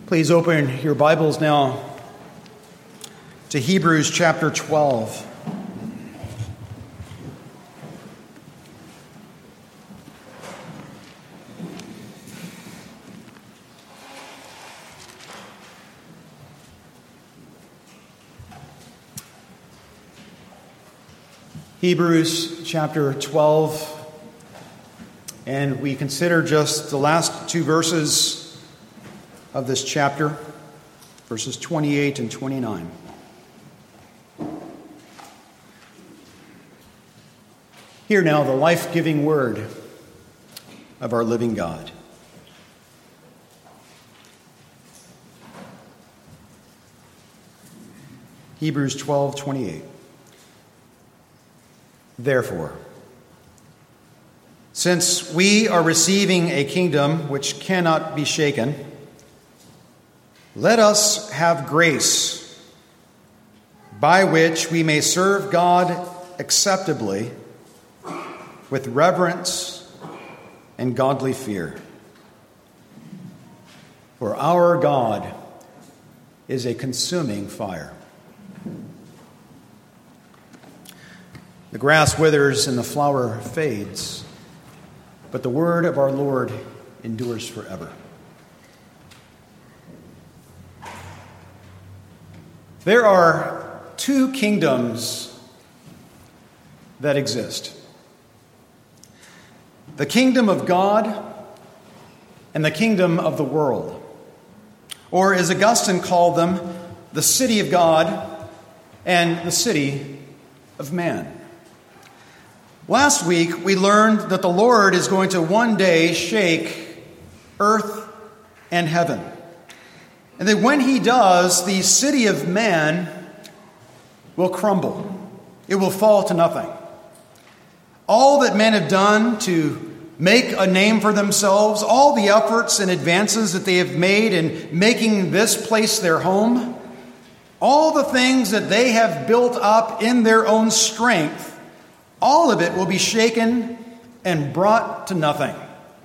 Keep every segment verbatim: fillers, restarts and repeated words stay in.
Please open your Bibles now to Hebrews chapter twelve. Hebrews chapter twelve, and we consider just the last two verses of this chapter, verses twenty-eight and twenty-nine. Hear now the life-giving word of our living God. Hebrews twelve twenty-eight. Therefore, since we are receiving a kingdom which cannot be shaken, let us have grace by which we may serve God acceptably with reverence and godly fear. For our God is a consuming fire. The grass withers and the flower fades, but the word of our Lord endures forever. There are two kingdoms that exist: the kingdom of God and the kingdom of the world, or as Augustine called them, the city of God and the city of man. Last week, we learned that the Lord is going to one day shake earth and heaven. And that when he does, the city of man will crumble. It will fall to nothing. All that men have done to make a name for themselves, all the efforts and advances that they have made in making this place their home, all the things that they have built up in their own strength, all of it will be shaken and brought to nothing.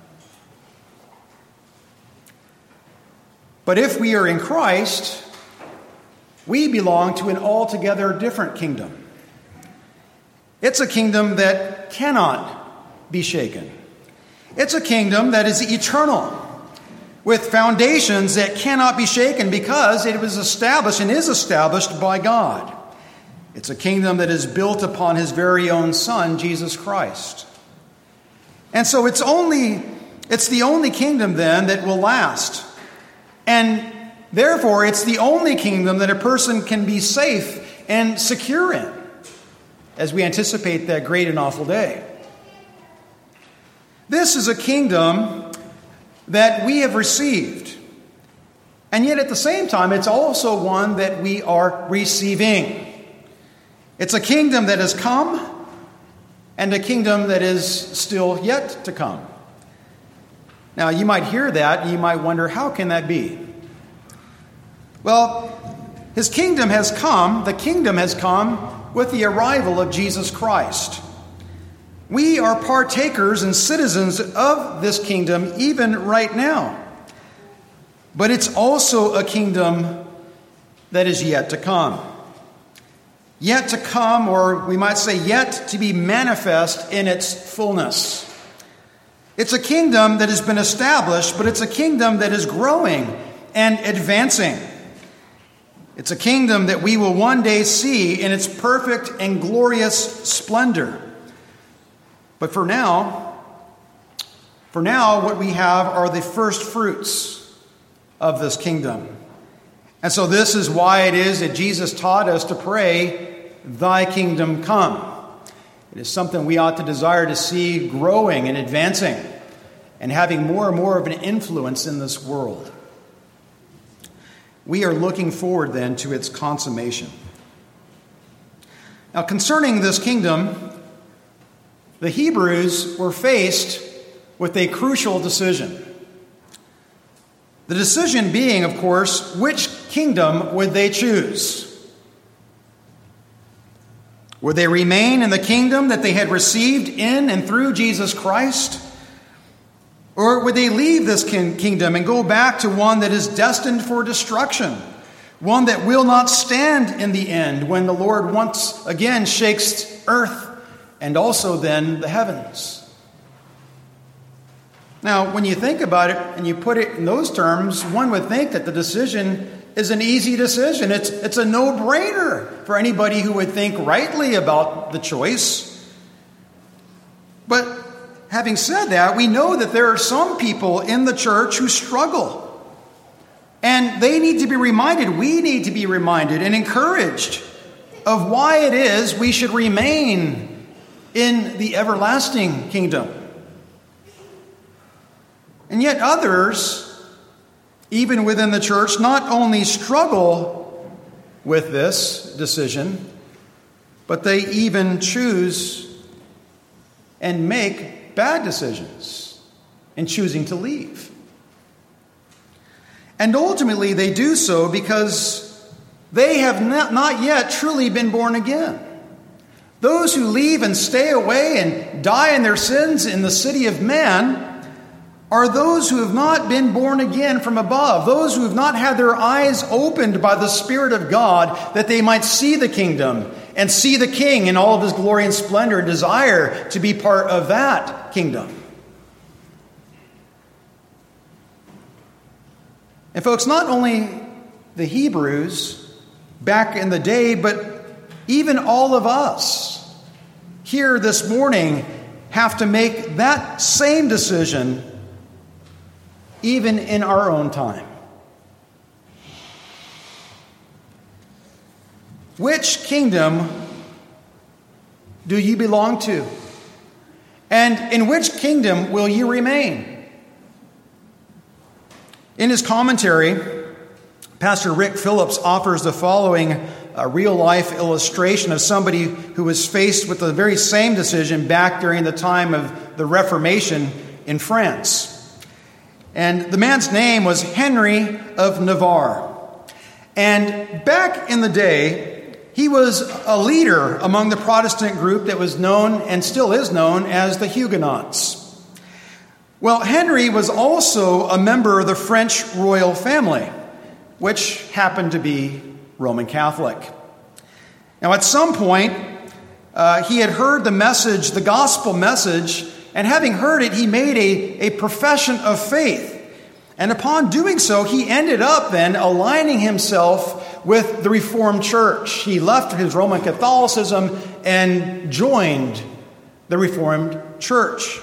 But if we are in Christ, we belong to an altogether different kingdom. It's a kingdom that cannot be shaken. It's a kingdom that is eternal, with foundations that cannot be shaken because it was established and is established by God. It's a kingdom that is built upon his very own Son, Jesus Christ. And so it's only, it's the only kingdom then that will last. And therefore, it's the only kingdom that a person can be safe and secure in as we anticipate that great and awful day. This is a kingdom that we have received. And yet at the same time, it's also one that we are receiving. It's a kingdom that has come and a kingdom that is still yet to come. Now, you might hear that, and you might wonder, how can that be? Well, his kingdom has come, the kingdom has come with the arrival of Jesus Christ. We are partakers and citizens of this kingdom even right now. But it's also a kingdom that is yet to come. Yet to come, or we might say yet to be manifest in its fullness. It's a kingdom that has been established, but it's a kingdom that is growing and advancing. It's a kingdom that we will one day see in its perfect and glorious splendor. But for now, for now, what we have are the first fruits of this kingdom. And so this is why it is that Jesus taught us to pray, "Thy kingdom come." It is something we ought to desire to see growing and advancing and having more and more of an influence in this world. We are looking forward then to its consummation. Now, concerning this kingdom, the Hebrews were faced with a crucial decision. The decision being, of course, which kingdom would they choose? Would they remain in the kingdom that they had received in and through Jesus Christ? Or would they leave this king- kingdom and go back to one that is destined for destruction, one that will not stand in the end when the Lord once again shakes earth and also then the heavens? Now, when you think about it and you put it in those terms, one would think that the decision is an easy decision. It's, it's a no-brainer for anybody who would think rightly about the choice. But having said that, we know that there are some people in the church who struggle. And they need to be reminded, we need to be reminded and encouraged of why it is we should remain in the everlasting kingdom. And yet others, even within the church, not only struggle with this decision, but they even choose and make bad decisions in choosing to leave. And ultimately they do so because they have not, not yet truly been born again. Those who leave and stay away and die in their sins in the city of man are those who have not been born again from above, those who have not had their eyes opened by the Spirit of God that they might see the kingdom and see the King in all of his glory and splendor and desire to be part of that kingdom. And folks, not only the Hebrews back in the day, but even all of us here this morning have to make that same decision even in our own time. Which kingdom do you belong to? And in which kingdom will you remain? In his commentary, Pastor Rick Phillips offers the following uh, real-life illustration of somebody who was faced with the very same decision back during the time of the Reformation in France. And the man's name was Henry of Navarre. And back in the day, he was a leader among the Protestant group that was known and still is known as the Huguenots. Well, Henry was also a member of the French royal family, which happened to be Roman Catholic. Now, at some point, uh, he had heard the message, the gospel message, and having heard it, he made a, a profession of faith. And upon doing so, he ended up then aligning himself with the Reformed Church. He left his Roman Catholicism and joined the Reformed Church.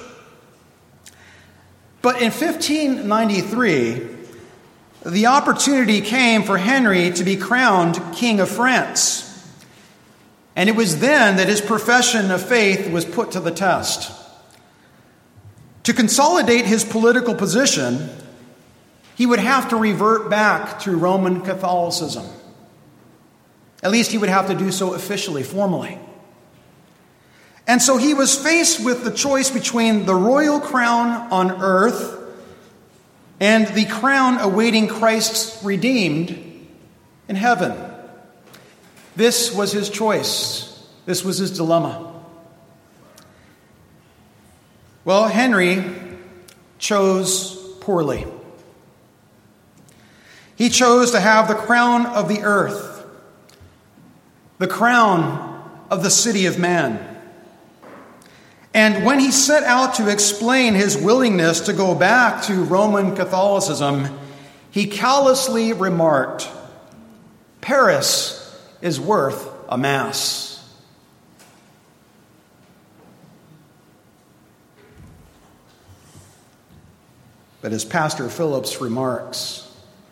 But in fifteen ninety-three, the opportunity came for Henry to be crowned King of France. And it was then that his profession of faith was put to the test. To consolidate his political position, he would have to revert back to Roman Catholicism. At least he would have to do so officially, formally. And so he was faced with the choice between the royal crown on earth and the crown awaiting Christ's redeemed in heaven. This was his choice. This was his dilemma. Well, Henry chose poorly. He chose to have the crown of the earth, the crown of the city of man. And when he set out to explain his willingness to go back to Roman Catholicism, he callously remarked, "Paris is worth a mass." But as Pastor Phillips remarks,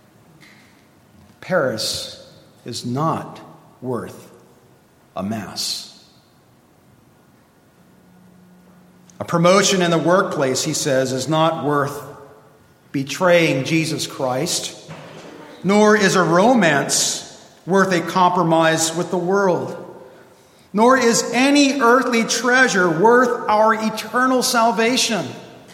Paris is not worth a mass. A promotion in the workplace, he says, is not worth betraying Jesus Christ, nor is a romance worth a compromise with the world, nor is any earthly treasure worth our eternal salvation.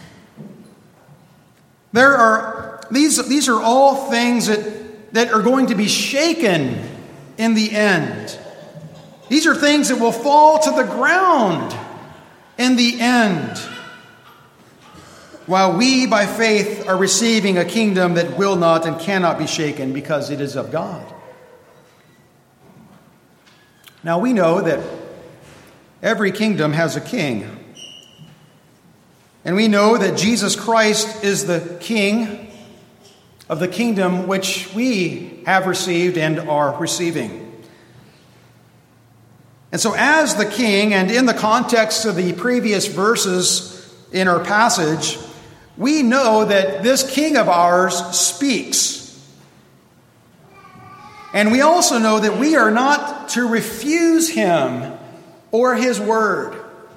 There are these, these are all things that, that are going to be shaken in the end. These are things that will fall to the ground in the end. while we, by faith, are receiving a kingdom that will not and cannot be shaken because it is of God. Now, we know that every kingdom has a king. And we know that Jesus Christ is the king of the kingdom which we have received and are receiving. And so as the king, and in the context of the previous verses in our passage, we know that this king of ours speaks. And we also know that we are not to refuse him or his word.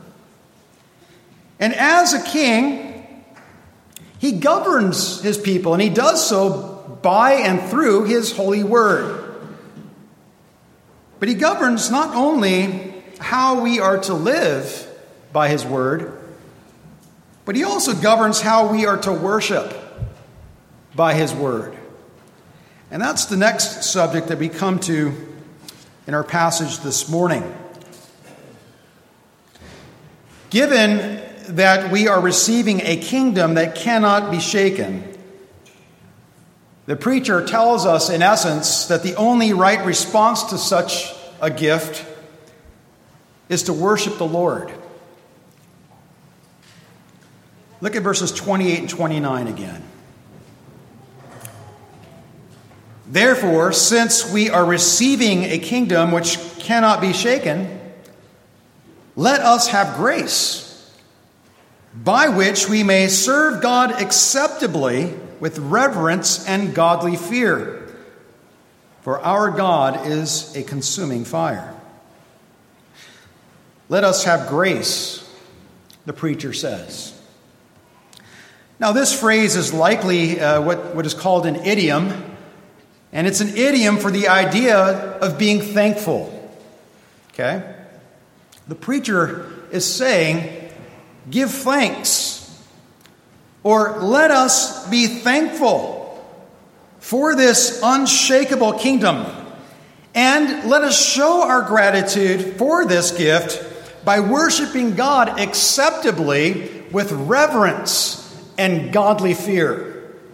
And as a king, he governs his people, and he does so by and through his holy word. But he governs not only how we are to live by his word, but he also governs how we are to worship by his word. And that's the next subject that we come to in our passage this morning. Given that we are receiving a kingdom that cannot be shaken, the preacher tells us, in essence, that the only right response to such a gift is to worship the Lord. Look at verses twenty-eight and twenty-nine again. Therefore, since we are receiving a kingdom which cannot be shaken, let us have grace, by which we may serve God acceptably with reverence and godly fear. For our God is a consuming fire. Let us have grace, the preacher says. Now, this phrase is likely uh, what, what is called an idiom, and it's an idiom for the idea of being thankful. Okay? The preacher is saying, give thanks, or let us be thankful for this unshakable kingdom, and let us show our gratitude for this gift by worshiping God acceptably with reverence and godly fear.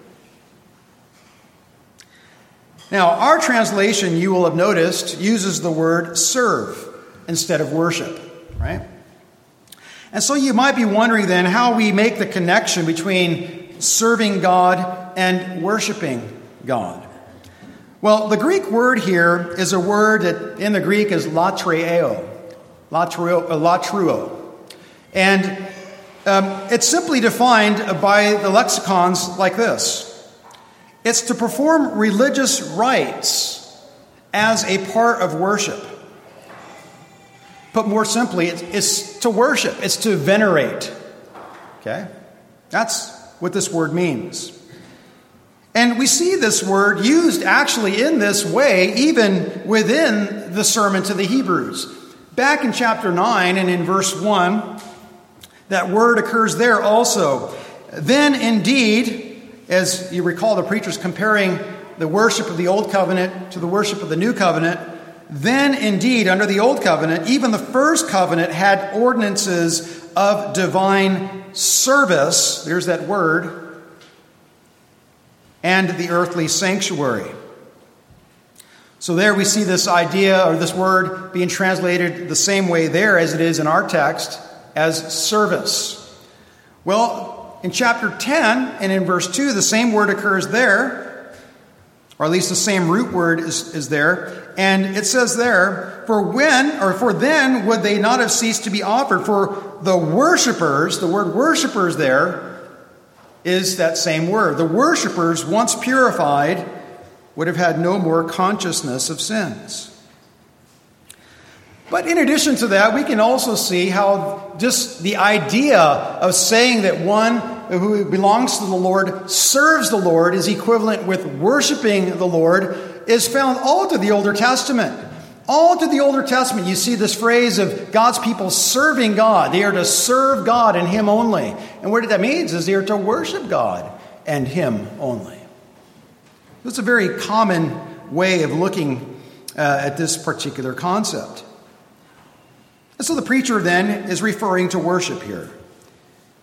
Now, our translation, you will have noticed, uses the word serve instead of worship, right? And so you might be wondering then how we make the connection between serving God and worshiping God. Well, the Greek word here is a word that in the Greek is latreo, latreo, latruo. And um, it's simply defined by the lexicons like this. It's to perform religious rites as a part of worship. Put more simply, it's, it's to worship. It's to venerate. Okay? That's what this word means. And we see this word used actually in this way even within the sermon to the Hebrews. Back in chapter nine and in verse one, that word occurs there also. Then indeed, as you recall, the preacher's comparing the worship of the Old Covenant to the worship of the New Covenant. Then indeed, under the Old Covenant, even the first covenant had ordinances of divine service. There's that word. And the earthly sanctuary. So there we see this idea, or this word, being translated the same way there as it is in our text, as service. Well, in chapter ten and in verse two, the same word occurs there, or at least the same root word is, is there. And it says there, for when, or for then would they not have ceased to be offered? For the worshipers, the word worshipers there is that same word. The worshipers, once purified, would have had no more consciousness of sins. But in addition to that, we can also see how just the idea of saying that one who belongs to the Lord serves the Lord is equivalent with worshiping the Lord is found all through the Older Testament. All through the Older Testament, you see this phrase of God's people serving God. They are to serve God and Him only. And what that means is they are to worship God and Him only. It's a very common way of looking uh, at this particular concept. And so the preacher then is referring to worship here.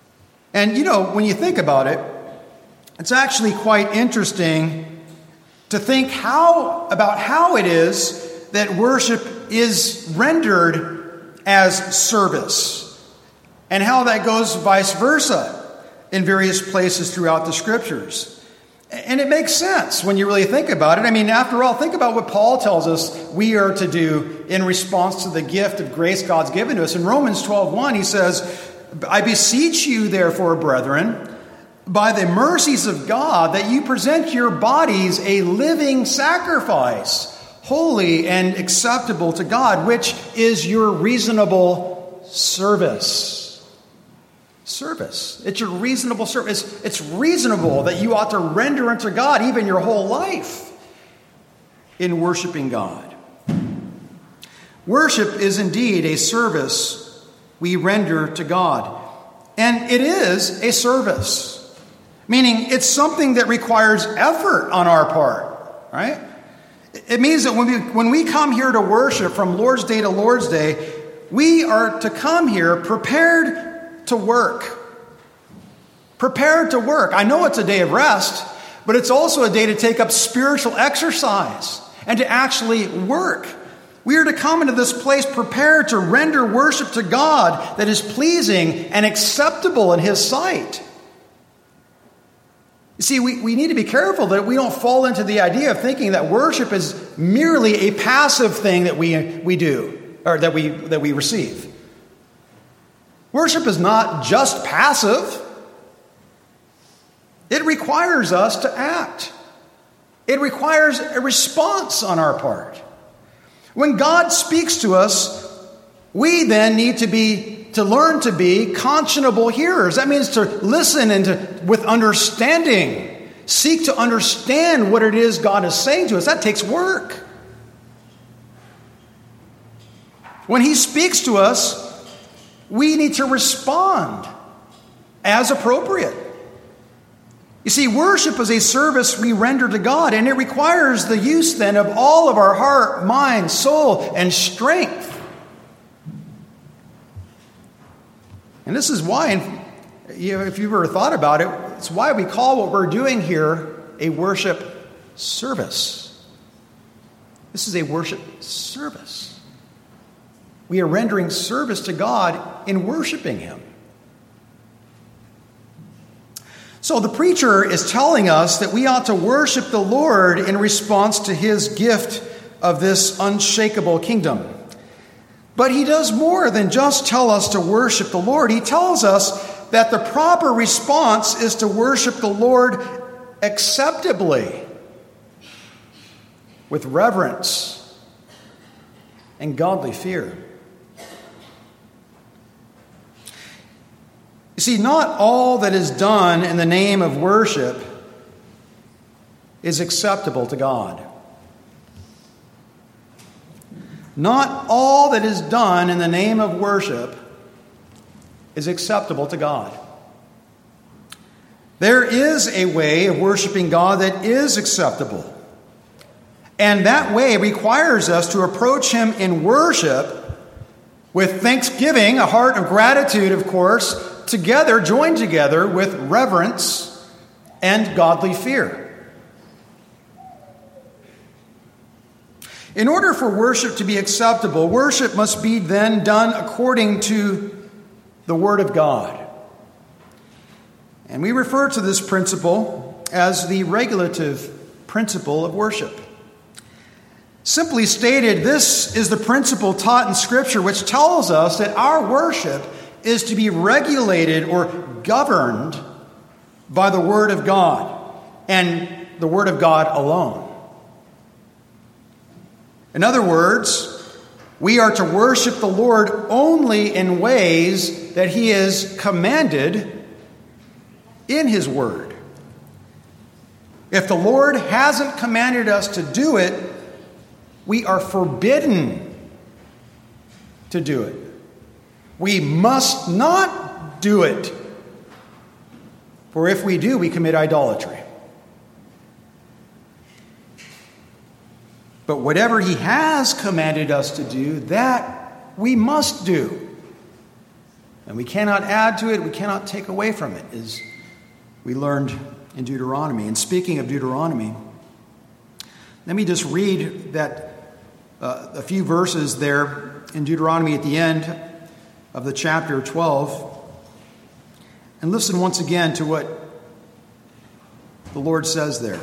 And, you know, when you think about it, it's actually quite interesting to think how about how it is that worship is rendered as service, and how that goes vice versa in various places throughout the Scriptures. And it makes sense when you really think about it. I mean, after all, think about what Paul tells us we are to do in response to the gift of grace God's given to us. In Romans twelve one, he says, I beseech you, therefore, brethren, by the mercies of God, that you present your bodies a living sacrifice, holy and acceptable to God, which is your reasonable service. Service. It's your reasonable service. It's reasonable that you ought to render unto God even your whole life in worshiping God. Worship is indeed a service we render to God. And it is a service, meaning it's something that requires effort on our part, right? It means that when we, when we come here to worship from Lord's Day to Lord's Day, we are to come here prepared to work. Prepared to work. I know it's a day of rest, but it's also a day to take up spiritual exercise and to actually work. We are to come into this place prepared to render worship to God that is pleasing and acceptable in His sight. You see, we, we need to be careful that we don't fall into the idea of thinking that worship is merely a passive thing that we, we do, or that we, that we receive. Worship is not just passive. It requires us to act. It requires a response on our part. When God speaks to us, we then need to be to learn to be conscionable hearers. That means to listen and to with understanding, seek to understand what it is God is saying to us. That takes work. When He speaks to us, we need to respond as appropriate. You see, worship is a service we render to God, and it requires the use then of all of our heart, mind, soul, and strength. And this is why, you know, if you've ever thought about it, it's why we call what we're doing here a worship service. This is a worship service. We are rendering service to God in worshiping Him. So the preacher is telling us that we ought to worship the Lord in response to His gift of this unshakable kingdom. But he does more than just tell us to worship the Lord. He tells us that the proper response is to worship the Lord acceptably, with reverence and godly fear. You see, not all that is done in the name of worship is acceptable to God. Not all that is done in the name of worship is acceptable to God. There is a way of worshiping God that is acceptable. And that way requires us to approach Him in worship with thanksgiving, a heart of gratitude, of course, together, joined together with reverence and godly fear. In order for worship to be acceptable, worship must be then done according to the Word of God. And we refer to this principle as the regulative principle of worship. Simply stated, this is the principle taught in Scripture which tells us that our worship is to be regulated or governed by the Word of God and the Word of God alone. In other words, we are to worship the Lord only in ways that He has commanded in His Word. If the Lord hasn't commanded us to do it, we are forbidden to do it. We must not do it. For if we do, we commit idolatry. But whatever He has commanded us to do, that we must do. And we cannot add to it, we cannot take away from it, as we learned in Deuteronomy. And speaking of Deuteronomy, let me just read that uh, a few verses there in Deuteronomy at the end of the chapter twelve. And listen once again to what the Lord says there.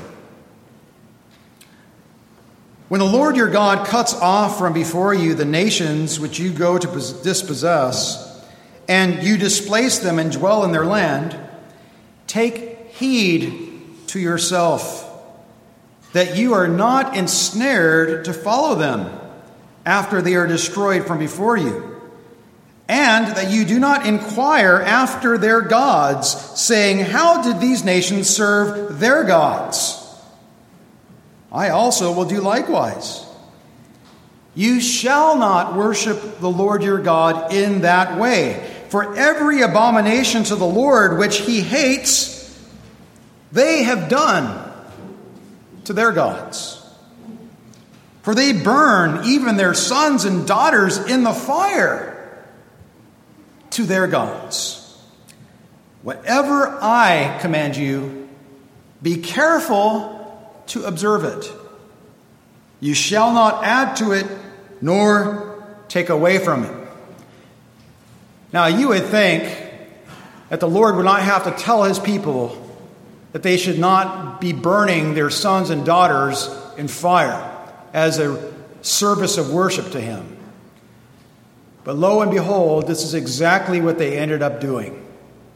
When the Lord your God cuts off from before you the nations which you go to dispossess, and you displace them and dwell in their land, take heed to yourself that you are not ensnared to follow them after they are destroyed from before you, and that you do not inquire after their gods, saying, how did these nations serve their gods? I also will do likewise. You shall not worship the Lord your God in that way. For every abomination to the Lord which he hates, they have done to their gods. For they burn even their sons and daughters in the fire to their gods. Whatever I command you, be careful to observe it. You shall not add to it, nor take away from it. Now, you would think that the Lord would not have to tell his people that they should not be burning their sons and daughters in fire as a service of worship to him. But lo and behold, this is exactly what they ended up doing.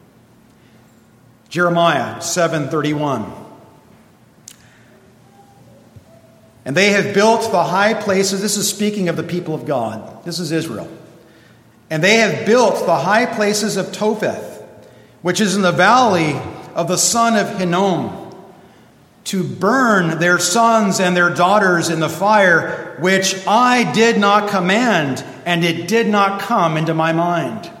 Jeremiah seven thirty-one. And they have built the high places. This is speaking of the people of God. This is Israel. And they have built the high places of Topheth, which is in the valley of the son of Hinnom, to burn their sons and their daughters in the fire, which I did not command, and it did not come into my mind.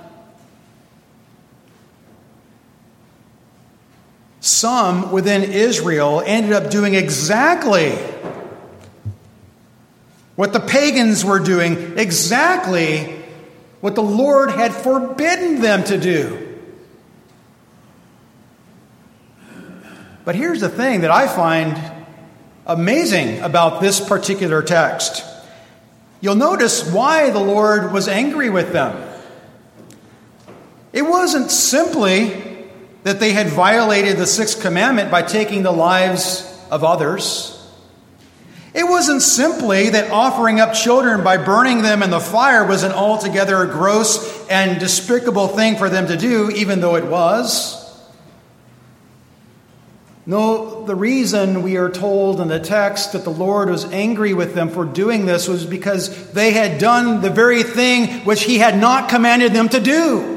Some within Israel ended up doing exactly what the pagans were doing, exactly what the Lord had forbidden them to do. But here's the thing that I find amazing about this particular text. You'll notice why the Lord was angry with them. It wasn't simply that they had violated the sixth commandment by taking the lives of others. It wasn't simply that offering up children by burning them in the fire was an altogether gross and despicable thing for them to do, even though it was. No, the reason we are told in the text that the Lord was angry with them for doing this was because they had done the very thing which he had not commanded them to do.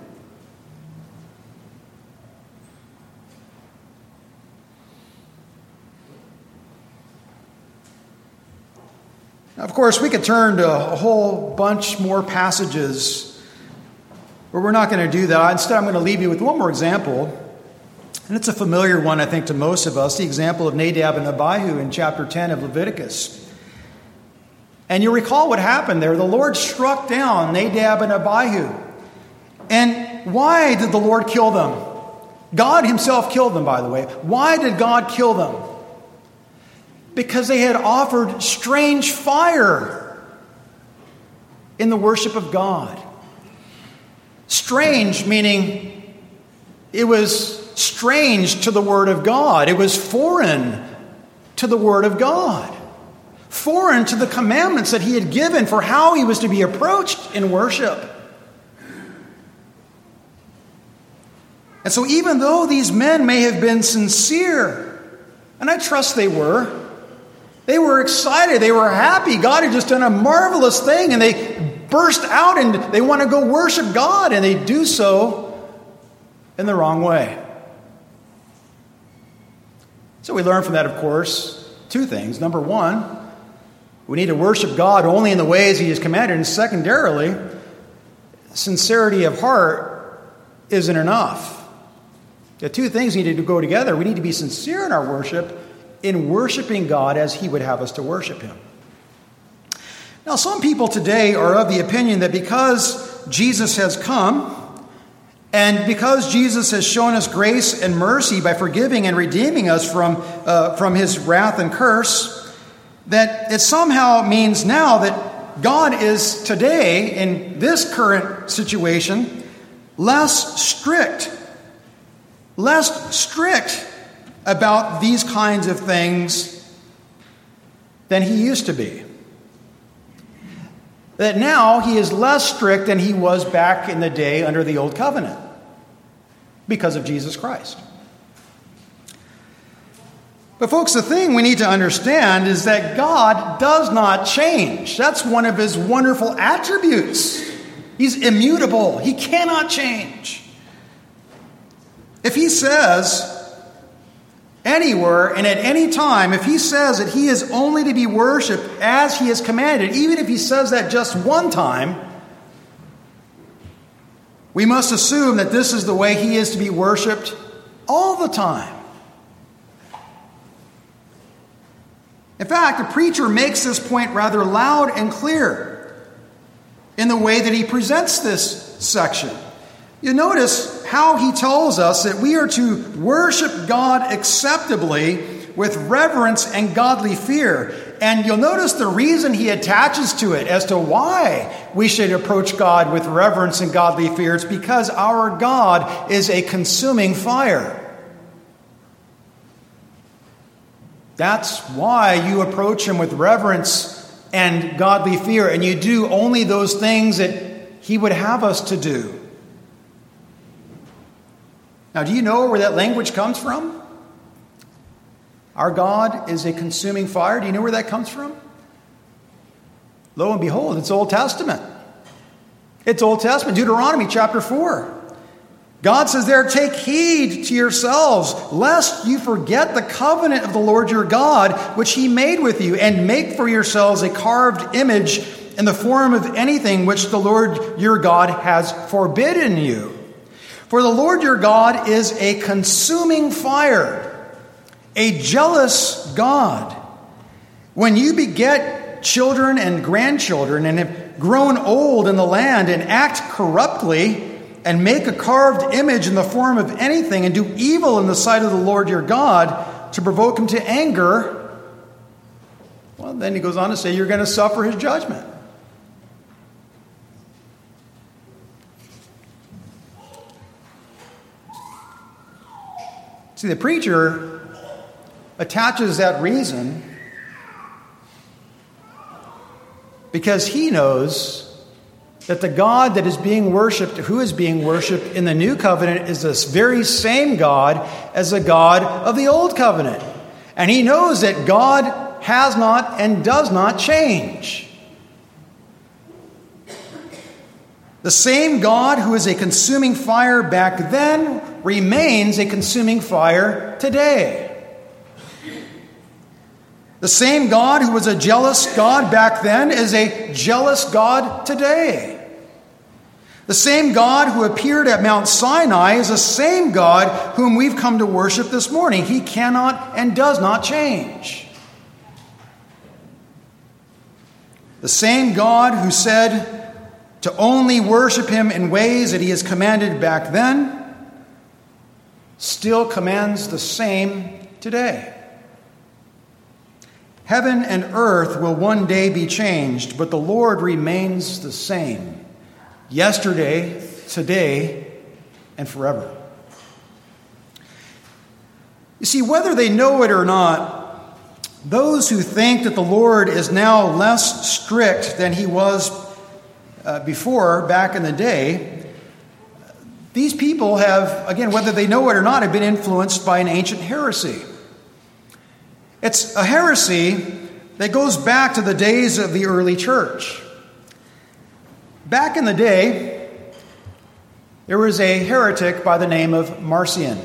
Now, of course, we could turn to a whole bunch more passages, but we're not going to do that. Instead, I'm going to leave you with one more example. And it's a familiar one, I think, to most of us, the example of Nadab and Abihu in chapter ten of Leviticus. And you recall what happened there. The Lord struck down Nadab and Abihu. And why did the Lord kill them? God himself killed them, by the way. Why did God kill them? Because they had offered strange fire in the worship of God. Strange meaning it was strange to the Word of God. It was foreign to the Word of God. Foreign to the commandments that he had given for how he was to be approached in worship. And so even though these men may have been sincere, and I trust they were, they were excited, they were happy. God had just done a marvelous thing, and they burst out and they want to go worship God, and they do so in the wrong way. So we learn from that, of course, two things. Number one, we need to worship God only in the ways he has commanded. And secondarily, sincerity of heart isn't enough. The two things need to go together. We need to be sincere in our worship, in worshiping God as he would have us to worship him. Now, some people today are of the opinion that because Jesus has come, And because Jesus has shown us grace and mercy by forgiving and redeeming us from, uh, from his wrath and curse, that it somehow means now that God is today, in this current situation, less strict, less strict about these kinds of things than he used to be. That now he is less strict than he was back in the day under the old covenant because of Jesus Christ. But folks, the thing we need to understand is that God does not change. That's one of his wonderful attributes. He's immutable. He cannot change. If he says anywhere and at any time, if he says that he is only to be worshipped as he has commanded, even if he says that just one time, we must assume that this is the way he is to be worshipped all the time. In fact, the preacher makes this point rather loud and clear in the way that he presents this section. You notice how he tells us that we are to worship God acceptably with reverence and godly fear. And you'll notice the reason he attaches to it as to why we should approach God with reverence and godly fear. It's because our God is a consuming fire. That's why you approach him with reverence and godly fear, and you do only those things that he would have us to do. Now, do you know where that language comes from? Our God is a consuming fire. Do you know where that comes from? Lo and behold, it's Old Testament. It's Old Testament, Deuteronomy chapter four. God says there, take heed to yourselves, lest you forget the covenant of the Lord your God, which he made with you, and make for yourselves a carved image in the form of anything which the Lord your God has forbidden you. For the Lord your God is a consuming fire, a jealous God. When you beget children and grandchildren and have grown old in the land and act corruptly and make a carved image in the form of anything and do evil in the sight of the Lord your God to provoke him to anger, well, then he goes on to say you're going to suffer his judgment. See, the preacher attaches that reason because he knows that the God that is being worshipped, who is being worshipped in the new covenant, is this very same God as the God of the old covenant. And he knows that God has not and does not change. The same God who is a consuming fire back then remains a consuming fire today. The same God who was a jealous God back then is a jealous God today. The same God who appeared at Mount Sinai is the same God whom we've come to worship this morning. He cannot and does not change. The same God who said to only worship him in ways that he has commanded back then still commands the same today. Heaven and earth will one day be changed, but the Lord remains the same, yesterday, today, and forever. You see, whether they know it or not, those who think that the Lord is now less strict than he was uh, before, back in the day, these people have, again, whether they know it or not, have been influenced by an ancient heresy. It's a heresy that goes back to the days of the early church. Back in the day, there was a heretic by the name of Marcion.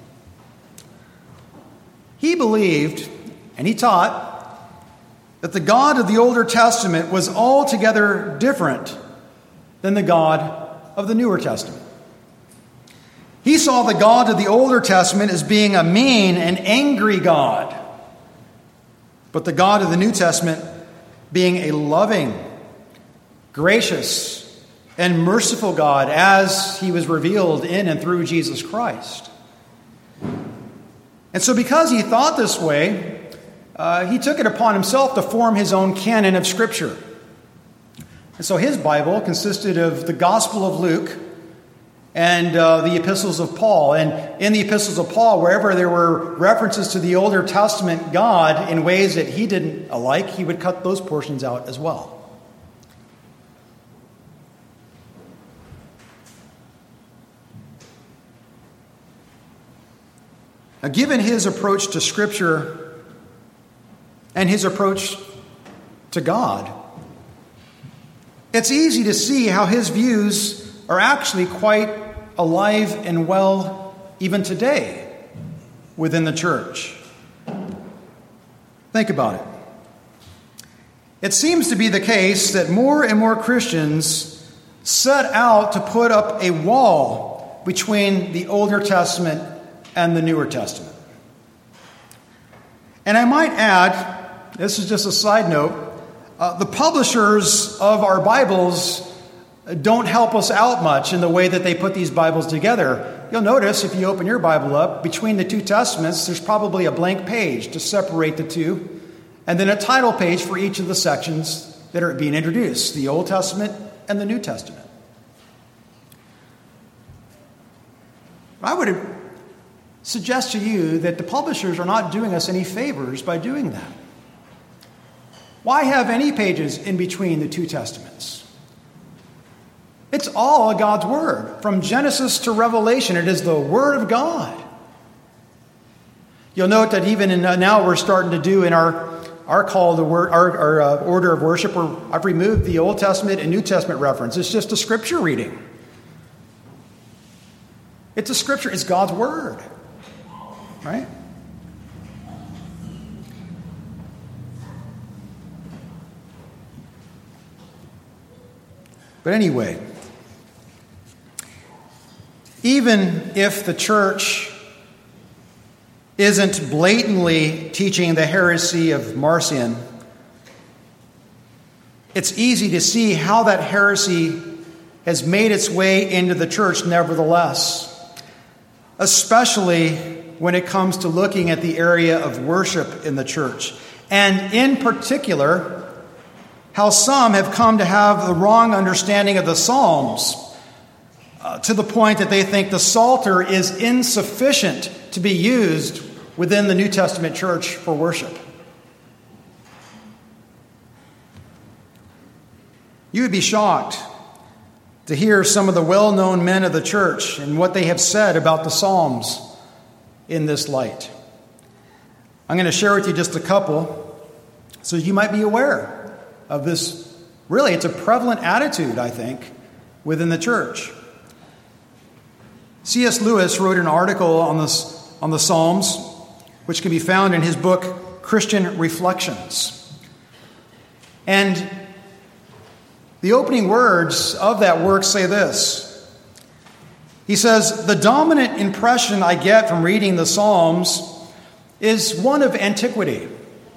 He believed, and he taught, that the God of the Older Testament was altogether different than the God of the Newer Testament. He saw the God of the Older Testament as being a mean and angry God, but the God of the New Testament being a loving, gracious, and merciful God as he was revealed in and through Jesus Christ. And so because he thought this way, uh, he took it upon himself to form his own canon of Scripture. And so his Bible consisted of the Gospel of Luke and uh, the epistles of Paul. And in the epistles of Paul, wherever there were references to the Older Testament God in ways that he didn't like, he would cut those portions out as well. Now, given his approach to Scripture and his approach to God, it's easy to see how his views are actually quite alive and well even today within the church. Think about it. It seems to be the case that more and more Christians set out to put up a wall between the Older Testament and the Newer Testament. And I might add, this is just a side note, uh, the publishers of our Bibles don't help us out much in the way that they put these Bibles together. You'll notice if you open your Bible up, between the two Testaments, there's probably a blank page to separate the two, and then a title page for each of the sections that are being introduced, the Old Testament and the New Testament. I would suggest to you that the publishers are not doing us any favors by doing that. Why have any pages in between the two Testaments? It's all God's Word. From Genesis to Revelation, it is the Word of God. You'll note that even in, uh, now we're starting to do in our, our call to word, our, our uh, order of worship, where I've removed the Old Testament and New Testament reference. It's just a Scripture reading. It's a Scripture. It's God's Word. Right? But anyway, even if the church isn't blatantly teaching the heresy of Marcion, it's easy to see how that heresy has made its way into the church nevertheless, especially when it comes to looking at the area of worship in the church. And in particular, how some have come to have the wrong understanding of the Psalms, uh, to the point that they think the Psalter is insufficient to be used within the New Testament church for worship. You would be shocked to hear some of the well-known men of the church and what they have said about the Psalms in this light. I'm going to share with you just a couple so you might be aware of this. Really, it's a prevalent attitude, I think, within the church. C S Lewis wrote an article on this, on the Psalms, which can be found in his book, Christian Reflections. And the opening words of that work say this. He says, "The dominant impression I get from reading the Psalms is one of antiquity.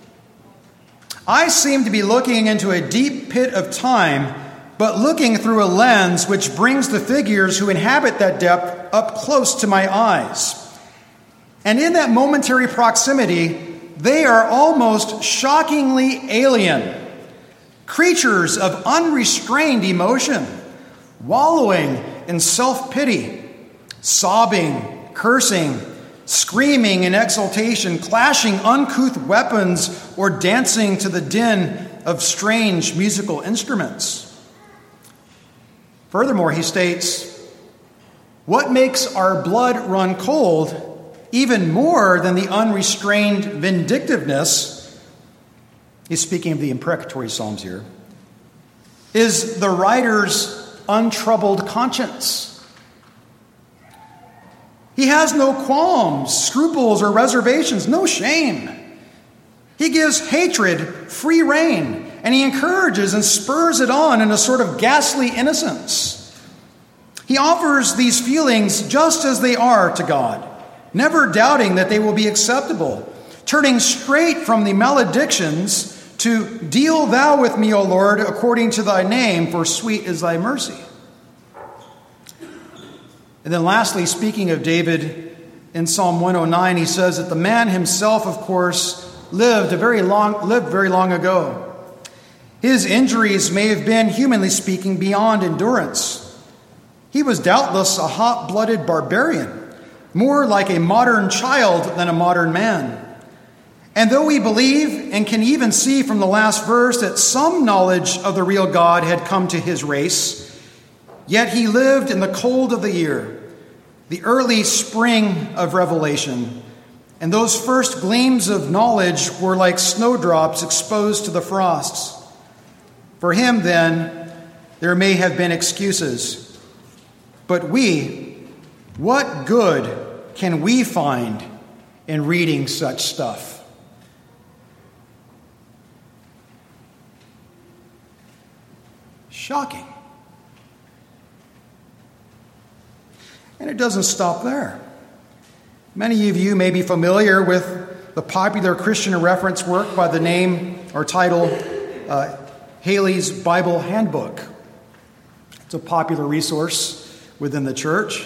I seem to be looking into a deep pit of time, but looking through a lens which brings the figures who inhabit that depth up close to my eyes. And in that momentary proximity, they are almost shockingly alien, creatures of unrestrained emotion, wallowing in self-pity, sobbing, cursing, screaming in exultation, clashing uncouth weapons, or dancing to the din of strange musical instruments." Furthermore, he states, "What makes our blood run cold, even more than the unrestrained vindictiveness," he's speaking of the imprecatory Psalms here, "is the writer's untroubled conscience. He has no qualms, scruples, or reservations, no shame. He gives hatred free rein, and he encourages and spurs it on in a sort of ghastly innocence. He offers these feelings just as they are to God, never doubting that they will be acceptable, turning straight from the maledictions to 'Deal thou with me, O Lord, according to thy name, for sweet is thy mercy.'" And then lastly, speaking of David, in Psalm one oh nine, he says that the man himself, of course, lived a very long, lived very long ago. His injuries may have been, humanly speaking, beyond endurance. He was doubtless a hot-blooded barbarian, more like a modern child than a modern man. And though we believe and can even see from the last verse that some knowledge of the real God had come to his race, yet he lived in the cold of the year, the early spring of revelation, and those first gleams of knowledge were like snowdrops exposed to the frosts. For him, then, there may have been excuses. But we, what good can we find in reading such stuff? Shocking. And it doesn't stop there. Many of you may be familiar with the popular Christian reference work by the name or title uh, Haley's Bible Handbook. It's a popular resource within the church.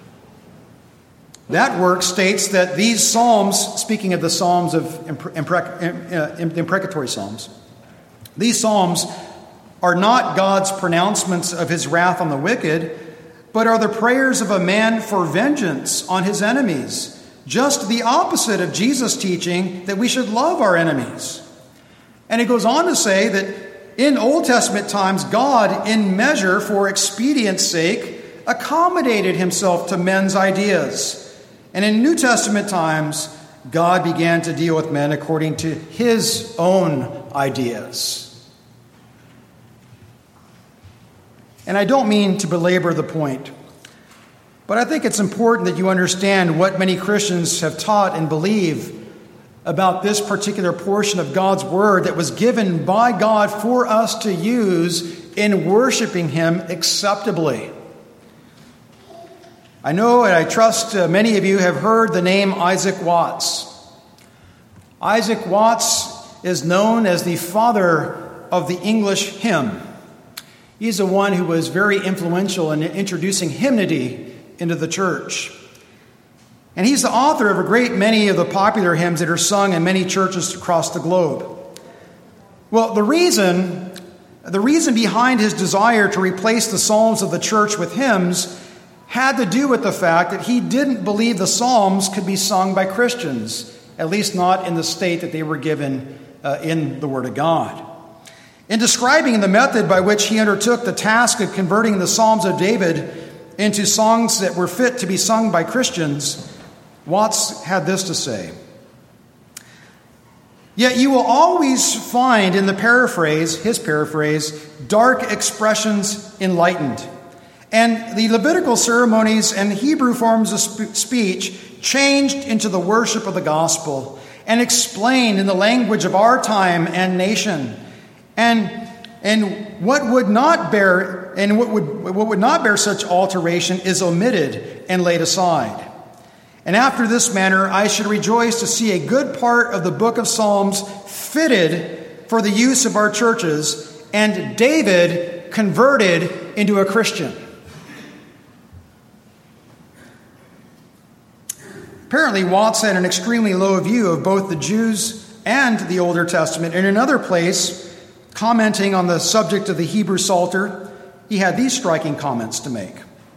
That work states that these psalms, speaking of the psalms of imprec- imprecatory psalms, these psalms are not God's pronouncements of his wrath on the wicked, but are the prayers of a man for vengeance on his enemies. Just the opposite of Jesus' teaching that we should love our enemies. And it goes on to say that in Old Testament times, God, in measure for expedience sake, accommodated himself to men's ideas. And in New Testament times, God began to deal with men according to his own ideas. And I don't mean to belabor the point, but I think it's important that you understand what many Christians have taught and believe about this particular portion of God's Word that was given by God for us to use in worshiping him acceptably. I know and I trust uh, many of you have heard the name Isaac Watts. Isaac Watts is known as the father of the English hymn. He's the one who was very influential in introducing hymnody into the church. And he's the author of a great many of the popular hymns that are sung in many churches across the globe. Well, the reason, the reason behind his desire to replace the Psalms of the church with hymns had to do with the fact that he didn't believe the Psalms could be sung by Christians, at least not in the state that they were given uh, in the Word of God. In describing the method by which he undertook the task of converting the Psalms of David into songs that were fit to be sung by Christians, Watts had this to say: "Yet you will always find in the paraphrase, his paraphrase, dark expressions enlightened. And the Levitical ceremonies and Hebrew forms of sp- speech changed into the worship of the gospel and explained in the language of our time and nation. And and what would not bear and what would what would not bear such alteration is omitted and laid aside. And after this manner, I should rejoice to see a good part of the book of Psalms fitted for the use of our churches, and David converted into a Christian." Apparently, Watts had an extremely low view of both the Jews and the Older Testament. In another place, commenting on the subject of the Hebrew Psalter, he had these striking comments to make.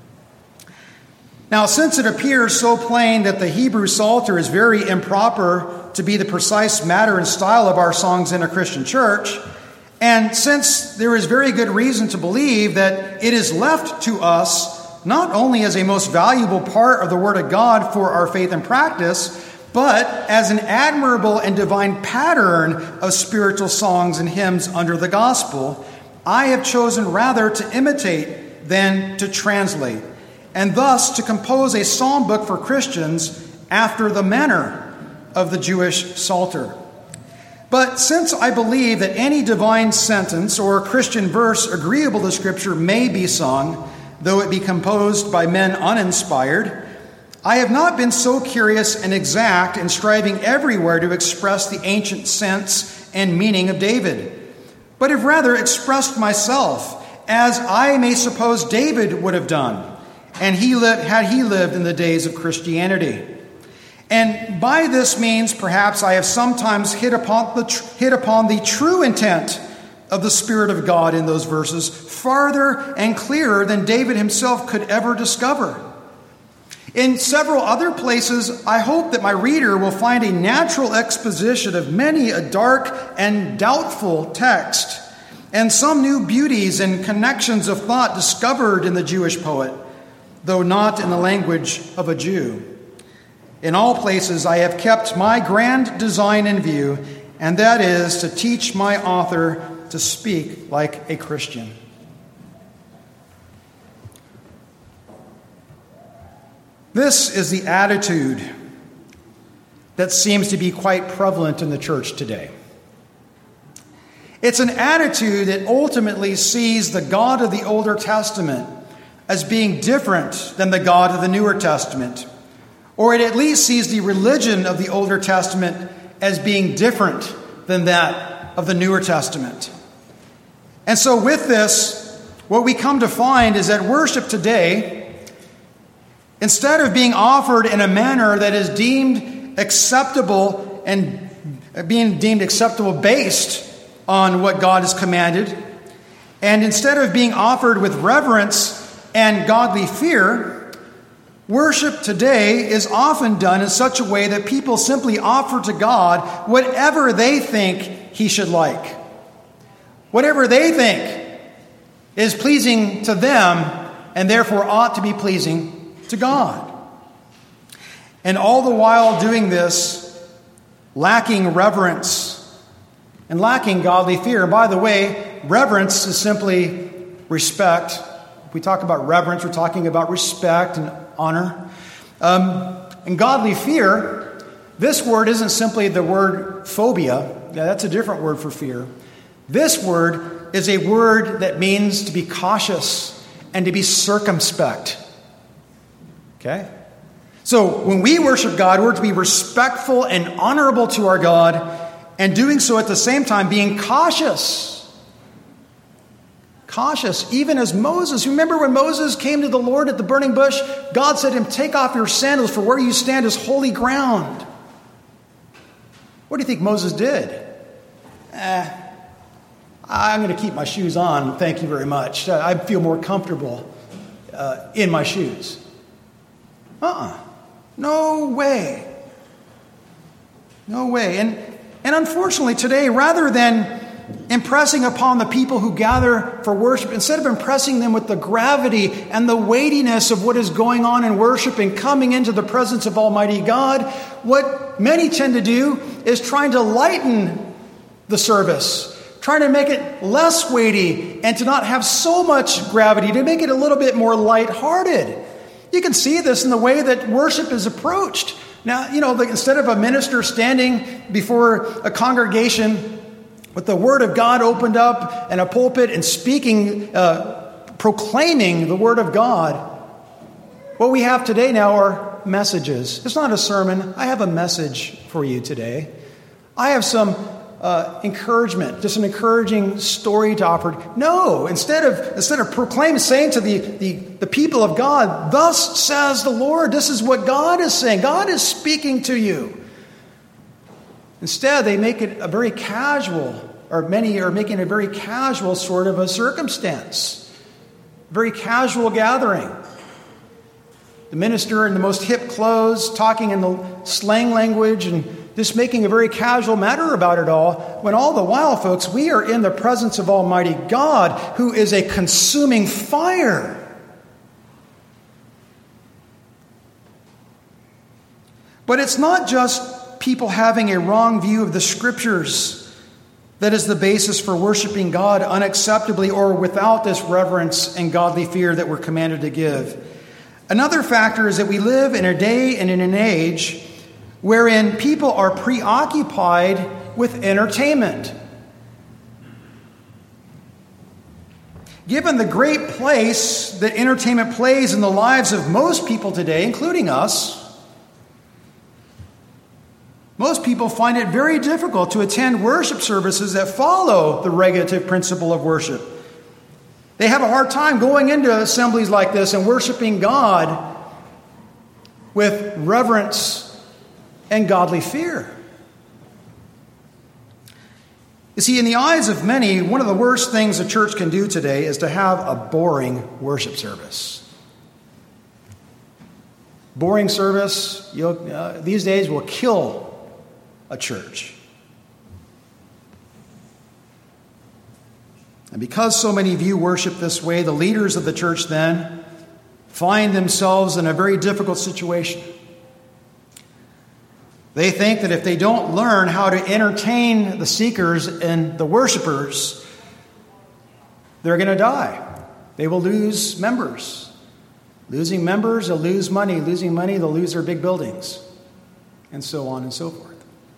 "Now, since it appears so plain that the Hebrew Psalter is very improper to be the precise matter and style of our songs in a Christian church, and since there is very good reason to believe that it is left to us not only as a most valuable part of the Word of God for our faith and practice, but as an admirable and divine pattern of spiritual songs and hymns under the gospel, I have chosen rather to imitate than to translate, and thus to compose a psalm book for Christians after the manner of the Jewish Psalter. But since I believe that any divine sentence or Christian verse agreeable to Scripture may be sung, though it be composed by men uninspired, I have not been so curious and exact in striving everywhere to express the ancient sense and meaning of David, but have rather expressed myself as I may suppose David would have done, and he lived, had he lived in the days of Christianity. And by this means, perhaps I have sometimes hit upon the, hit upon the true intent of the Spirit of God in those verses farther and clearer than David himself could ever discover. In several other places, I hope that my reader will find a natural exposition of many a dark and doubtful text, and some new beauties and connections of thought discovered in the Jewish poet, though not in the language of a Jew. In all places, I have kept my grand design in view, and that is to teach my author to speak like a Christian. This is the attitude that seems to be quite prevalent in the church today. It's an attitude that ultimately sees the God of the Older Testament as being different than the God of the Newer Testament, or it at least sees the religion of the Older Testament as being different than that of the Newer Testament. And so with this, what we come to find is that worship today, instead of being offered in a manner that is deemed acceptable and being deemed acceptable based on what God has commanded, and instead of being offered with reverence and godly fear, worship today is often done in such a way that people simply offer to God whatever they think he should like. Whatever they think is pleasing to them and therefore ought to be pleasing to God. And all the while doing this, lacking reverence and lacking godly fear. And by the way, reverence is simply respect. If we talk about reverence, we're talking about respect and honor. Um, and godly fear, this word isn't simply the word phobia. Yeah, that's a different word for fear. This word is a word that means to be cautious and to be circumspect. Okay? So when we worship God, we're to be respectful and honorable to our God, and doing so at the same time being cautious. Cautious, even as Moses. Remember when Moses came to the Lord at the burning bush? God said to him, "Take off your sandals, for where you stand is holy ground." What do you think Moses did? Eh, I'm going to keep my shoes on, thank you very much. I feel more comfortable uh, in my shoes. Uh-uh. No way. No way. And, and unfortunately today, rather than impressing upon the people who gather for worship, instead of impressing them with the gravity and the weightiness of what is going on in worship and coming into the presence of Almighty God, what many tend to do is trying to lighten the service, trying to make it less weighty and to not have so much gravity, to make it a little bit more lighthearted. You can see this in the way that worship is approached. Now, you know, like instead of a minister standing before a congregation with the Word of God opened up and a pulpit and speaking, uh, proclaiming the Word of God, what we have today now are messages. It's not a sermon. I have a message for you today. I have some uh, encouragement, just an encouraging story to offer. No, instead of instead of proclaiming, saying to the, the, the people of God, "Thus says the Lord," this is what God is saying. God is speaking to you. Instead, they make it a very casual, or many are making a very casual sort of a circumstance. Very casual gathering. The minister in the most hip clothes, talking in the slang language, and just making a very casual matter about it all, when all the while, folks, we are in the presence of Almighty God, who is a consuming fire. But it's not just people having a wrong view of the Scriptures that is the basis for worshiping God unacceptably or without this reverence and godly fear that we're commanded to give. Another factor is that we live in a day and in an age wherein people are preoccupied with entertainment. Given the great place that entertainment plays in the lives of most people today, including us, most people find it very difficult to attend worship services that follow the regulative principle of worship. They have a hard time going into assemblies like this and worshiping God with reverence and godly fear. You see, in the eyes of many, one of the worst things a church can do today is to have a boring worship service. Boring service, you'll, uh, these days, will kill a church. And because so many view worship this way, the leaders of the church then find themselves in a very difficult situation. They think that if they don't learn how to entertain the seekers and the worshipers, they're going to die. They will lose members. Losing members, they'll lose money. Losing money, they'll lose their big buildings. And so on and so forth.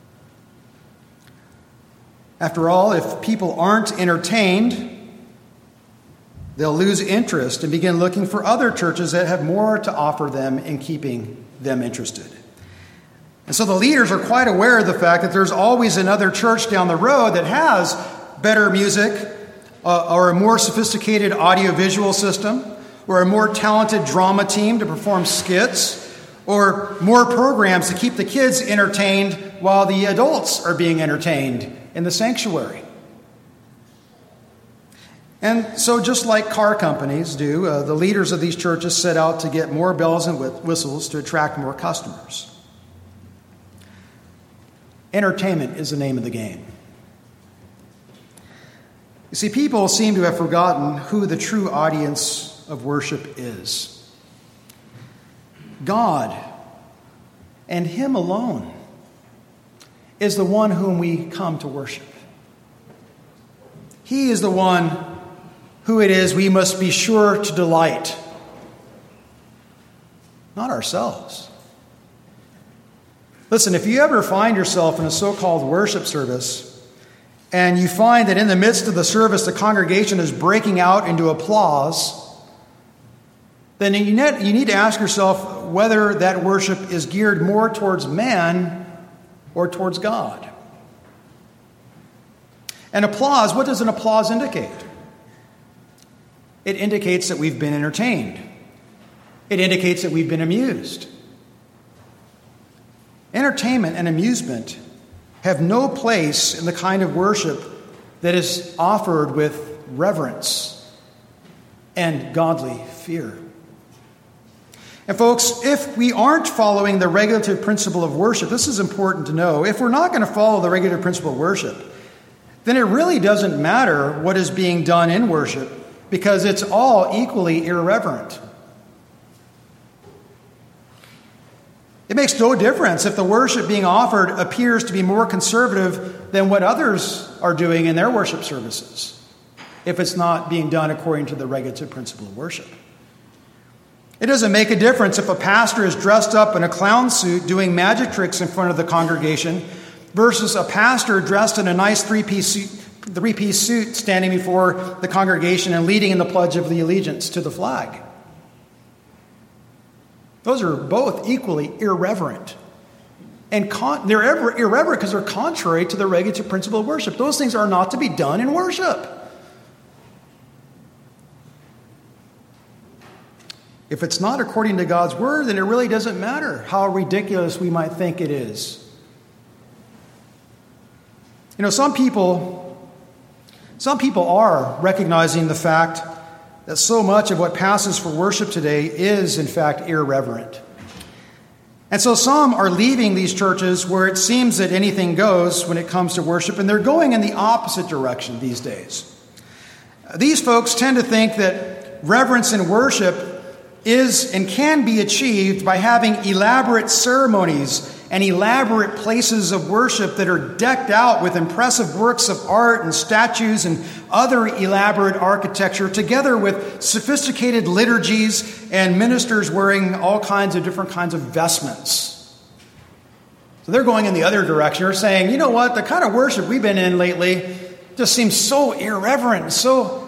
After all, if people aren't entertained, they'll lose interest and begin looking for other churches that have more to offer them in keeping them interested. And so the leaders are quite aware of the fact that there's always another church down the road that has better music uh, or a more sophisticated audiovisual system or a more talented drama team to perform skits or more programs to keep the kids entertained while the adults are being entertained in the sanctuary. And so just like car companies do, uh, the leaders of these churches set out to get more bells and whistles to attract more customers. Entertainment is the name of the game. You see, people seem to have forgotten who the true audience of worship is. God, and Him alone, is the one whom we come to worship. He is the one who it is we must be sure to delight, not ourselves. Listen, if you ever find yourself in a so-called worship service and you find that in the midst of the service the congregation is breaking out into applause, then you need to ask yourself whether that worship is geared more towards man or towards God. And applause, what does an applause indicate? It indicates that we've been entertained. It indicates that we've been amused. Entertainment and amusement have no place in the kind of worship that is offered with reverence and godly fear. And folks, if we aren't following the regulative principle of worship, this is important to know. If we're not going to follow the regulative principle of worship, then it really doesn't matter what is being done in worship because it's all equally irreverent. It makes no difference if the worship being offered appears to be more conservative than what others are doing in their worship services, if it's not being done according to the regulative principle of worship. It doesn't make a difference if a pastor is dressed up in a clown suit doing magic tricks in front of the congregation versus a pastor dressed in a nice three-piece suit, three-piece suit standing before the congregation and leading in the Pledge of the Allegiance to the flag. Those are both equally irreverent. And con- they're ever irreverent because they're contrary to the regulative principle of worship. Those things are not to be done in worship. If it's not according to God's word, then it really doesn't matter how ridiculous we might think it is. You know, some people, some people are recognizing the fact that so much of what passes for worship today is, in fact, irreverent. And so some are leaving these churches where it seems that anything goes when it comes to worship, and they're going in the opposite direction these days. These folks tend to think that reverence in worship is and can be achieved by having elaborate ceremonies and elaborate places of worship that are decked out with impressive works of art and statues and other elaborate architecture, together with sophisticated liturgies and ministers wearing all kinds of different kinds of vestments. So they're going in the other direction. They're saying, you know what, the kind of worship we've been in lately just seems so irreverent, so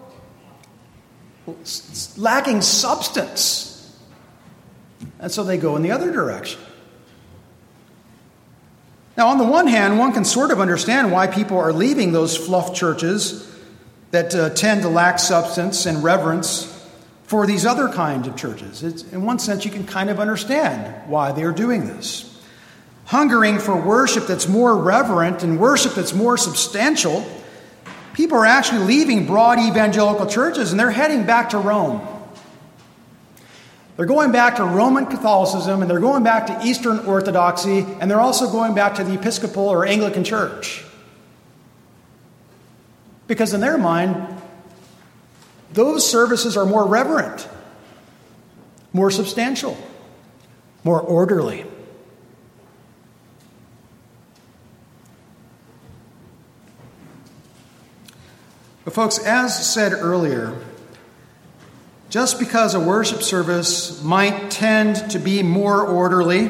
lacking substance. And so they go in the other direction. Now, on the one hand, one can sort of understand why people are leaving those fluff churches that uh, tend to lack substance and reverence for these other kinds of churches. It's, in one sense, you can kind of understand why they are doing this. Hungering for worship that's more reverent and worship that's more substantial, people are actually leaving broad evangelical churches and they're heading back to Rome. They're going back to Roman Catholicism and they're going back to Eastern Orthodoxy, and they're also going back to the Episcopal or Anglican Church. Because in their mind, those services are more reverent, more substantial, more orderly. But folks, as said earlier, just because a worship service might tend to be more orderly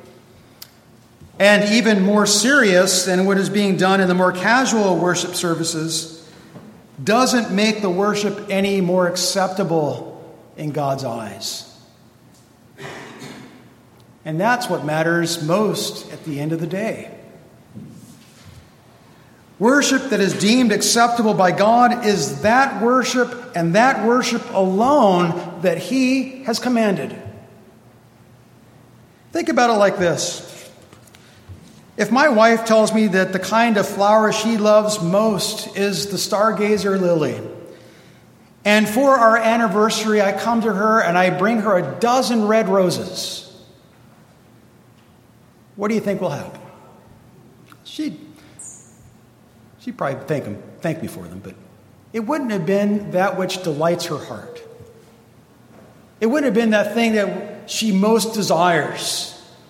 and even more serious than what is being done in the more casual worship services doesn't make the worship any more acceptable in God's eyes. And that's what matters most at the end of the day. Worship that is deemed acceptable by God is that worship and that worship alone that He has commanded. Think about it like this. If my wife tells me that the kind of flower she loves most is the stargazer lily, and for our anniversary I come to her and I bring her a dozen red roses, what do you think will happen? She'd, she'd probably thank, him, thank me for them, but it wouldn't have been that which delights her heart. It wouldn't have been that thing that she most desires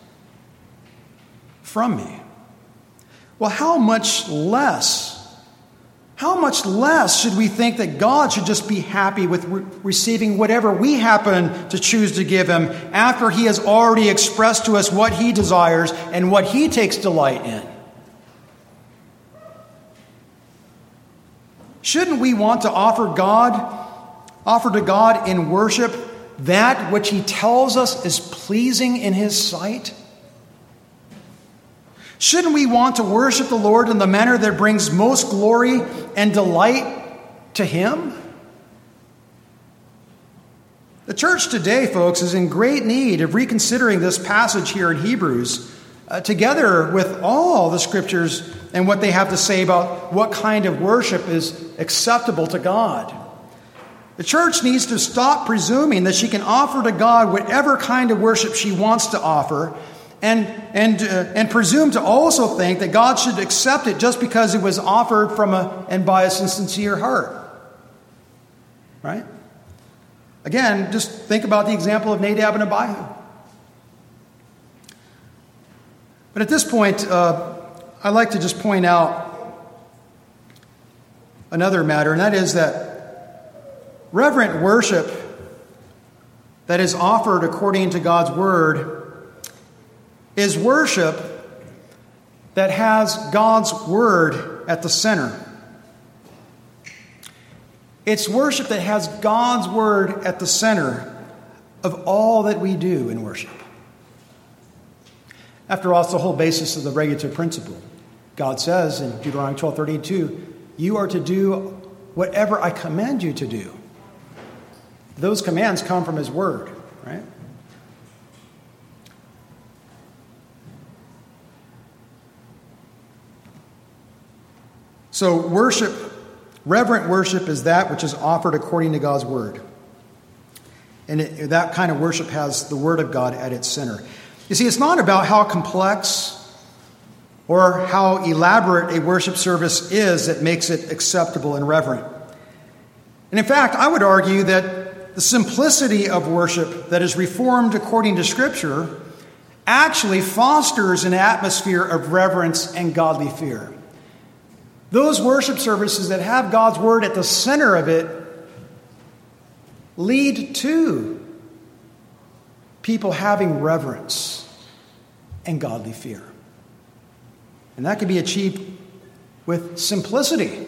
from me. Well, how much less, how much less should we think that God should just be happy with re- receiving whatever we happen to choose to give Him after He has already expressed to us what He desires and what He takes delight in? Shouldn't we want to offer God, offer to God in worship that which He tells us is pleasing in His sight? Shouldn't we want to worship the Lord in the manner that brings most glory and delight to Him? The church today, folks, is in great need of reconsidering this passage here in Hebrews, uh, together with all the scriptures and what they have to say about what kind of worship is acceptable to God. The church needs to stop presuming that she can offer to God whatever kind of worship she wants to offer, and and uh, and presume to also think that God should accept it just because it was offered from a and by a sincere heart. Right? Again, just think about the example of Nadab and Abihu. But at this point, uh, I'd like to just point out another matter, and that is that reverent worship that is offered according to God's word is worship that has God's word at the center. It's worship that has God's word at the center of all that we do in worship. After all, it's the whole basis of the regulative principle. God says in Deuteronomy twelve thirty-two, you are to do whatever I command you to do. Those commands come from His word, right? So worship, reverent worship, is that which is offered according to God's word. And it, that kind of worship has the word of God at its center. You see, it's not about how complex or how elaborate a worship service is that makes it acceptable and reverent. And in fact, I would argue that the simplicity of worship that is reformed according to Scripture actually fosters an atmosphere of reverence and godly fear. Those worship services that have God's word at the center of it lead to people having reverence and godly fear. And that can be achieved with simplicity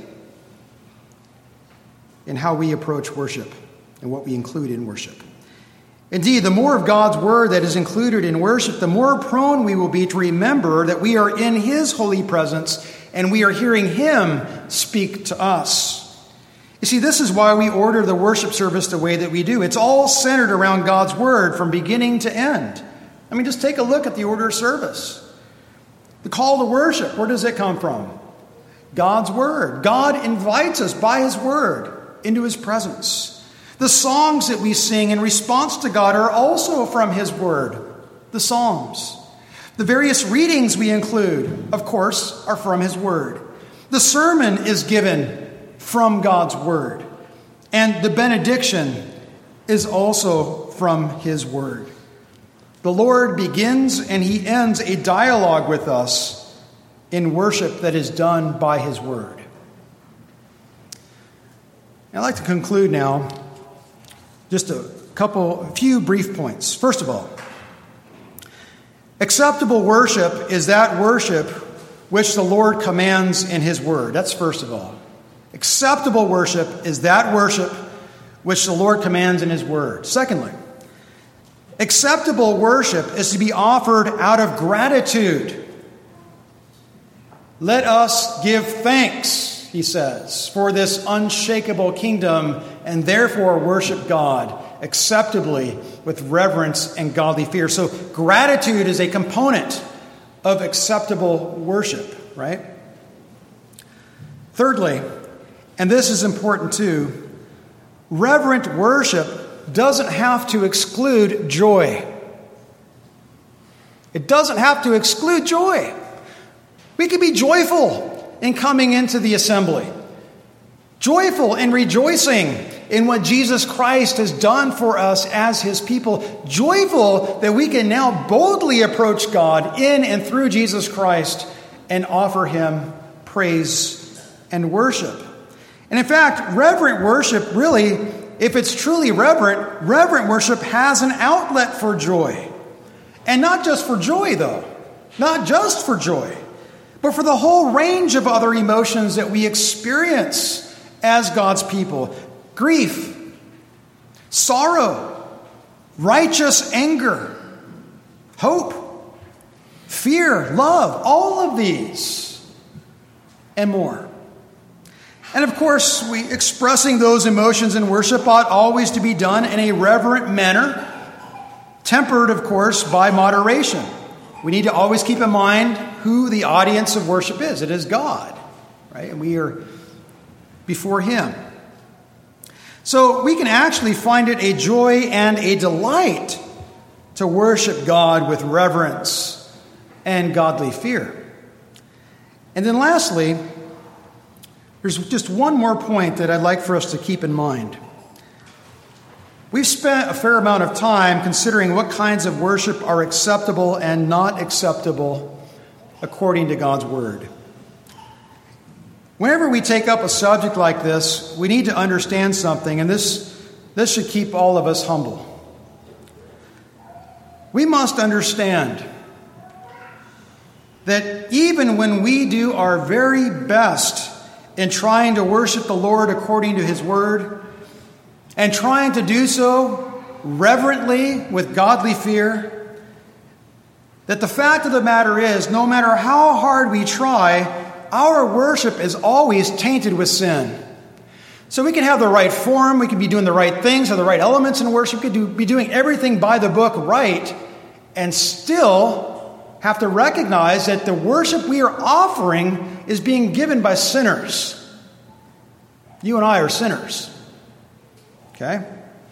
in how we approach worship and what we include in worship. Indeed, the more of God's word that is included in worship, the more prone we will be to remember that we are in His holy presence and we are hearing Him speak to us. You see, this is why we order the worship service the way that we do. It's all centered around God's word from beginning to end. I mean, just take a look at the order of service. The call to worship, where does it come from? God's word. God invites us by his word into his presence. The songs that we sing in response to God are also from his word, the Psalms. The various readings we include, of course, are from his word. The sermon is given from God's word. And the benediction is also from his word. The Lord begins and he ends a dialogue with us in worship that is done by his word. I'd like to conclude now just a couple, a few brief points. First of all, acceptable worship is that worship which the Lord commands in his word. That's first of all. Acceptable worship is that worship which the Lord commands in his word. Secondly, acceptable worship is to be offered out of gratitude. Let us give thanks, he says, for this unshakable kingdom, and therefore worship God acceptably with reverence and godly fear. So gratitude is a component of acceptable worship, right? Thirdly, and this is important too, reverent worship doesn't have to exclude joy. It doesn't have to exclude joy. We can be joyful in coming into the assembly, joyful in rejoicing in what Jesus Christ has done for us as his people, joyful that we can now boldly approach God in and through Jesus Christ and offer him praise and worship. And in fact, reverent worship really, if it's truly reverent, reverent worship has an outlet for joy. And not just for joy, though. Not just for joy, but for the whole range of other emotions that we experience as God's people. Grief, sorrow, righteous anger, hope, fear, love, all of these and more. And of course, we expressing those emotions in worship ought always to be done in a reverent manner, tempered, of course, by moderation. We need to always keep in mind who the audience of worship is. It is God, right? And we are before him. So we can actually find it a joy and a delight to worship God with reverence and godly fear. And then lastly, there's just one more point that I'd like for us to keep in mind. We've spent a fair amount of time considering what kinds of worship are acceptable and not acceptable according to God's word. Whenever we take up a subject like this, we need to understand something, and this, this should keep all of us humble. We must understand that even when we do our very best in trying to worship the Lord according to his word, and trying to do so reverently with godly fear, that the fact of the matter is, no matter how hard we try, our worship is always tainted with sin. So we can have the right form, we can be doing the right things, have the right elements in worship, we can do, be doing everything by the book right, and still have to recognize that the worship we are offering is being given by sinners. You and I are sinners. Okay?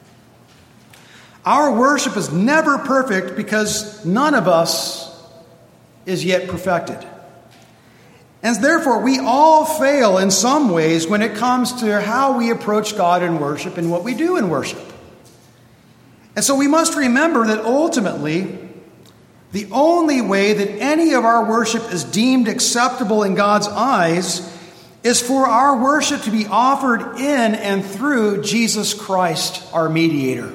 Our worship is never perfect because none of us is yet perfected. And therefore, we all fail in some ways when it comes to how we approach God in worship and what we do in worship. And so we must remember that ultimately, the only way that any of our worship is deemed acceptable in God's eyes is for our worship to be offered in and through Jesus Christ, our mediator.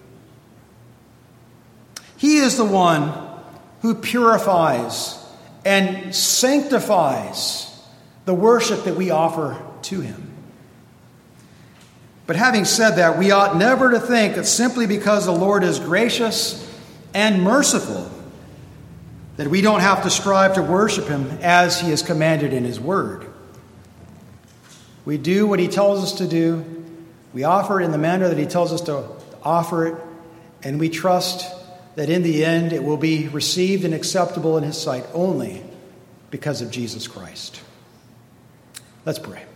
He is the one who purifies and sanctifies the worship that we offer to him. But having said that, we ought never to think that simply because the Lord is gracious and merciful, that we don't have to strive to worship him as he has commanded in his word. We do what he tells us to do. We offer it in the manner that he tells us to offer it. And we trust that in the end it will be received and acceptable in his sight only because of Jesus Christ. Let's pray.